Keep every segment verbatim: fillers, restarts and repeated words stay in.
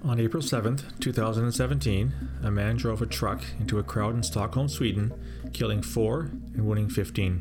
On April seventh, two thousand seventeen, a man drove a truck into a crowd in Stockholm, Sweden, killing four and wounding fifteen.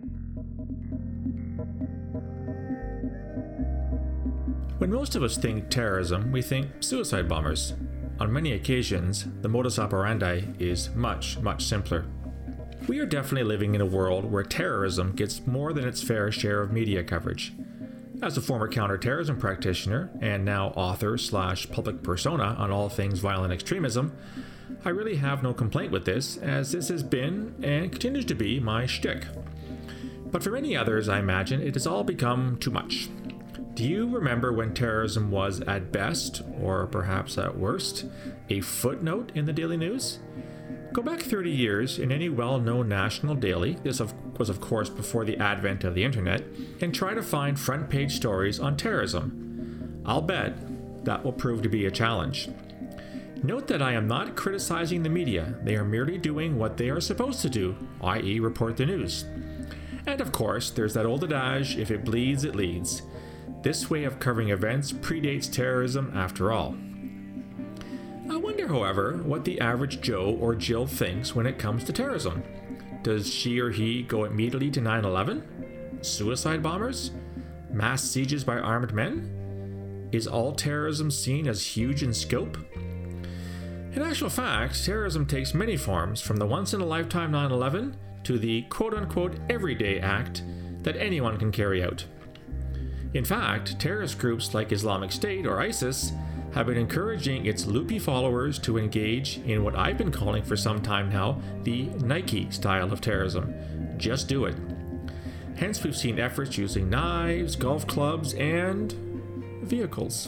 When most of us think terrorism, we think suicide bombers. On many occasions, the modus operandi is much, much simpler. We are definitely living in a world where terrorism gets more than its fair share of media coverage. As a former counterterrorism practitioner and now author slash public persona on all things violent extremism, I really have no complaint with this, as this has been and continues to be my shtick. But for many others, I imagine it has all become too much. Do you remember when terrorism was at best, or perhaps at worst, a footnote in the daily news? Go back thirty years in any well-known national daily, this of, was of course before the advent of the internet, and try to find front-page stories on terrorism. I'll bet that will prove to be a challenge. Note that I am not criticizing the media, they are merely doing what they are supposed to do, that is report the news. And of course, there's that old adage, if it bleeds, it leads. This way of covering events predates terrorism after all. I wonder, however, what the average Joe or Jill thinks when it comes to terrorism. Does she or he go immediately to nine eleven? Suicide bombers? Mass sieges by armed men? Is all terrorism seen as huge in scope? In actual fact, terrorism takes many forms, from the once-in-a-lifetime nine eleven to the quote-unquote everyday act that anyone can carry out. In fact, terrorist groups like Islamic State or ISIS have been encouraging its loopy followers to engage in what I've been calling for some time now the Nike style of terrorism. Just do it. Hence, we've seen efforts using knives, golf clubs, and vehicles.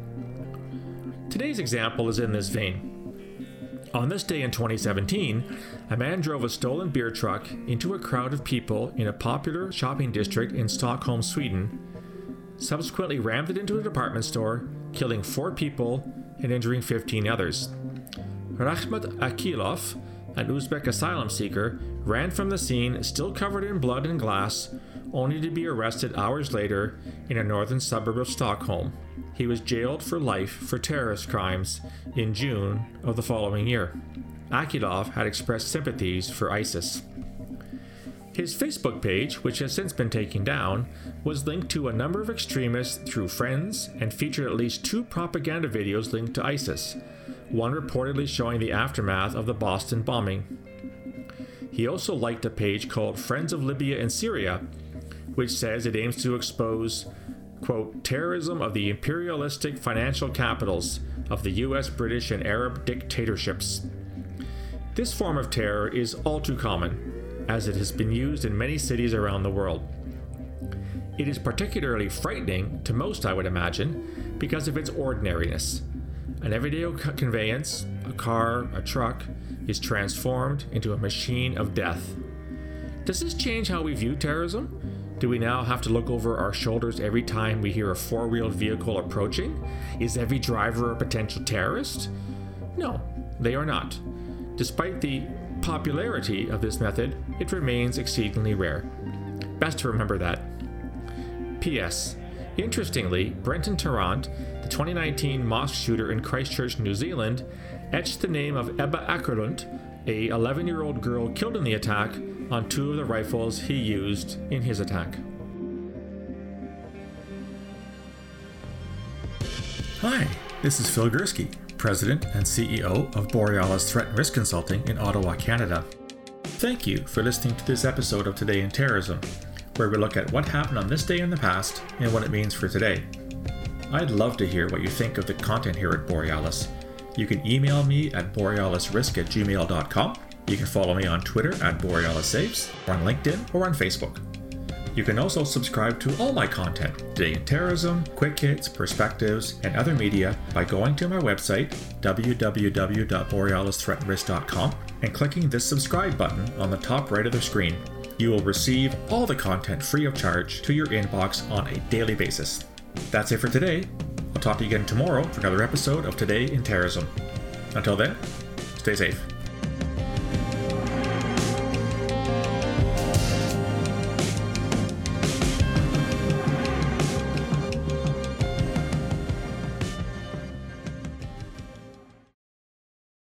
Today's example is in this vein. On this day in twenty seventeen, a man drove a stolen beer truck into a crowd of people in a popular shopping district in Stockholm, Sweden, subsequently rammed it into a department store, killing four people and injuring fifteen others. Rakhmat Akilov, an Uzbek asylum seeker, ran from the scene still covered in blood and glass, only to be arrested hours later in a northern suburb of Stockholm. He was jailed for life for terrorist crimes in June of the following year. Akilov had expressed sympathies for ISIS. His Facebook page, which has since been taken down, was linked to a number of extremists through friends and featured at least two propaganda videos linked to ISIS, one reportedly showing the aftermath of the Boston bombing. He also liked a page called Friends of Libya and Syria, which says it aims to expose, quote, terrorism of the imperialistic financial capitals of the U S, British, and Arab dictatorships. This form of terror is all too common, as it has been used in many cities around the world. It is particularly frightening to most, I would imagine, because of its ordinariness. An everyday conveyance, a car, a truck, is transformed into a machine of death. Does this change how we view terrorism? Do we now have to look over our shoulders every time we hear a four-wheeled vehicle approaching? Is every driver a potential terrorist? No, they are not. Despite the popularity of this method, it remains exceedingly rare. Best to remember that. P S. Interestingly, Brenton Tarrant, the twenty nineteen mosque shooter in Christchurch, New Zealand, etched the name of Ebba Akerlund, a eleven-year-old girl killed in the attack, on two of the rifles he used in his attack. Hi, this is Phil Gursky, President and C E O of Borealis Threat and Risk Consulting in Ottawa, Canada. Thank you for listening to this episode of Today in Terrorism, where we look at what happened on this day in the past and what it means for today. I'd love to hear what you think of the content here at Borealis. You can email me at borealisrisk at gmail dot com. You can follow me on Twitter at BorealisSaves, or on LinkedIn, or on Facebook. You can also subscribe to all my content, Today in Terrorism, Quick Hits, Perspectives, and other media by going to my website, w w w dot borealis threat and risk dot com, and clicking this subscribe button on the top right of the screen. You will receive all the content free of charge to your inbox on a daily basis. That's it for today. I'll talk to you again tomorrow for another episode of Today in Terrorism. Until then, stay safe.